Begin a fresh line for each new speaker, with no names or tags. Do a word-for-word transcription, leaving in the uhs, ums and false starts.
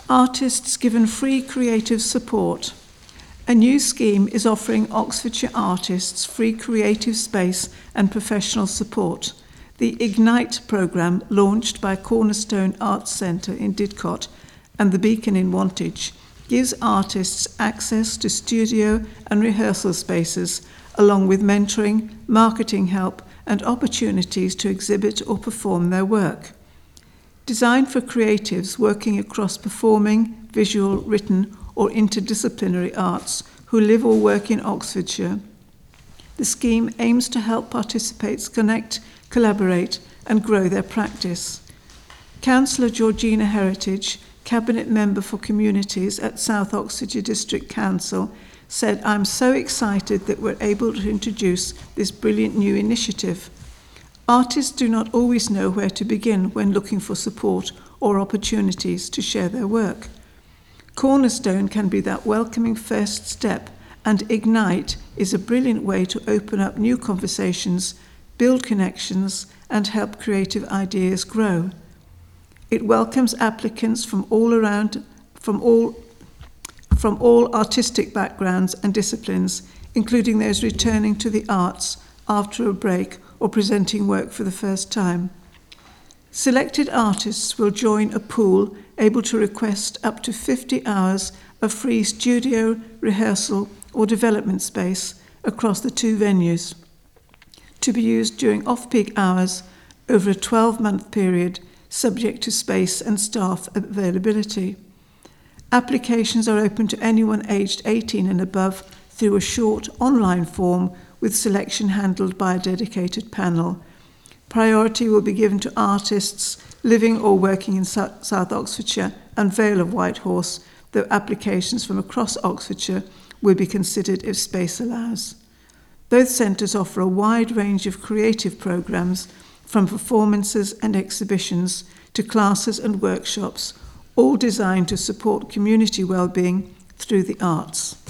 Artists given free creative support. A new scheme is offering Oxfordshire artists free creative space and professional support. The Ignite programme, launched by Cornerstone Arts Centre in Didcot and the Beacon in Wantage, gives artists access to studio and rehearsal spaces, along with mentoring, marketing help, and opportunities to exhibit or perform their work. Designed for creatives working across performing, visual, written, or interdisciplinary arts who live or work in Oxfordshire, the scheme aims to help participants connect, collaborate, and grow their practice. Councillor Georgina Heritage, Cabinet Member for Communities at South Oxfordshire District Council, said, "I'm so excited that we're able to introduce this brilliant new initiative. Artists do not always know where to begin when looking for support or opportunities to share their work. Cornerstone can be that welcoming first step, and Ignite is a brilliant way to open up new conversations, build connections, and help creative ideas grow. It welcomes applicants from all around, from all, from all artistic backgrounds and disciplines, including those returning to the arts after a break or presenting work for the first time. Selected artists will join a pool able to request up to fifty hours of free studio, rehearsal, or development space across the two venues, to be used during off-peak hours over a twelve-month period, subject to space and staff availability. Applications are open to anyone aged eighteen and above through a short online form with selection handled by a dedicated panel. Priority will be given to artists living or working in South Oxfordshire and Vale of Whitehorse, though applications from across Oxfordshire will be considered if space allows. Both centres offer a wide range of creative programmes, from performances and exhibitions to classes and workshops, all designed to support community wellbeing through the arts.